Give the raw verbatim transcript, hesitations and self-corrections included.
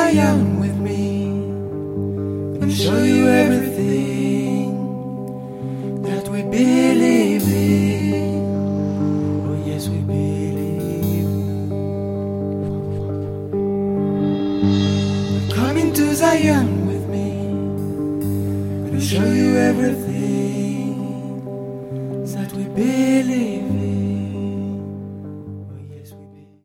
Zion with me and show you everything that we believe in. Oh yes, we believe. Come into Zion with me and show you everything that we believe.